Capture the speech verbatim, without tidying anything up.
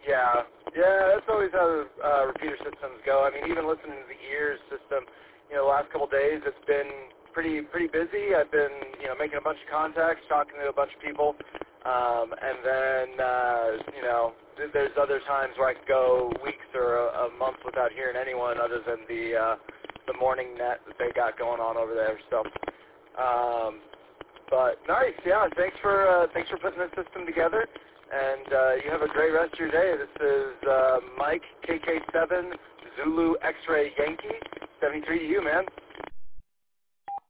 Yeah, yeah, that's always how uh, repeater systems go. I mean, even listening to the ears system, you know, the last couple of days, it's been pretty pretty busy. I've been, you know, making a bunch of contacts, talking to a bunch of people, um, and then, uh, you know, th- there's other times where I could go weeks or a, a month without hearing anyone other than the uh, the morning net that they got going on over there. So, um, but nice, yeah. Thanks for uh, thanks for putting this system together. And uh, you have a great rest of your day. This is uh, Mike, K K seven, Zulu X-Ray Yankee, seventy-three to you, man.